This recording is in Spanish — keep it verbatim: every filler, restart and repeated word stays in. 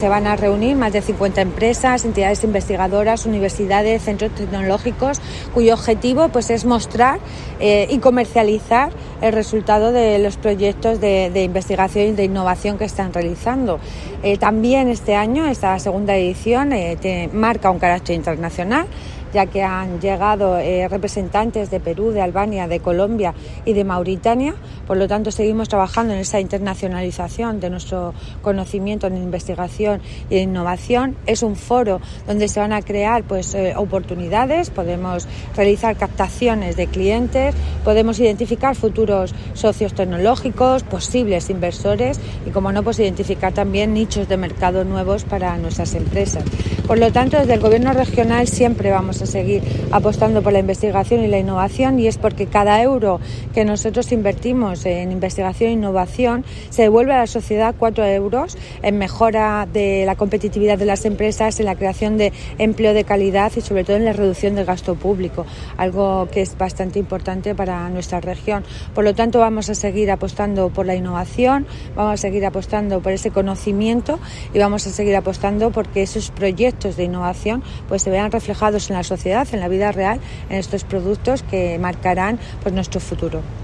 Se van a reunir más de cincuenta empresas, entidades investigadoras, universidades, centros tecnológicos, cuyo objetivo pues, es mostrar eh, y comercializar el resultado de los proyectos de, de investigación y de innovación que están realizando. Eh, también este año, esta segunda edición, eh, te, marca un carácter internacional, ya que han llegado eh, representantes de Perú, de Albania, de Colombia y de Mauritania. Por lo tanto, seguimos trabajando en esa internacionalización de nuestro conocimiento en investigación y en innovación. Es un foro donde se van a crear pues, eh, oportunidades, podemos realizar captaciones de clientes, podemos identificar futuros socios tecnológicos, posibles inversores y, como no, pues identificar también nichos de mercado nuevos para nuestras empresas. Por lo tanto, desde el Gobierno regional siempre vamos a seguir apostando por la investigación y la innovación, y es porque cada euro que nosotros invertimos en investigación e innovación se devuelve a la sociedad cuatro euros en mejora de la competitividad de las empresas, en la creación de empleo de calidad y sobre todo en la reducción del gasto público, algo que es bastante importante para nuestra región. Por lo tanto, vamos a seguir apostando por la innovación, vamos a seguir apostando por ese conocimiento y vamos a seguir apostando porque esos proyectos de innovación pues se vean reflejados en la sociedad, en la vida real, en estos productos que marcarán pues nuestro futuro.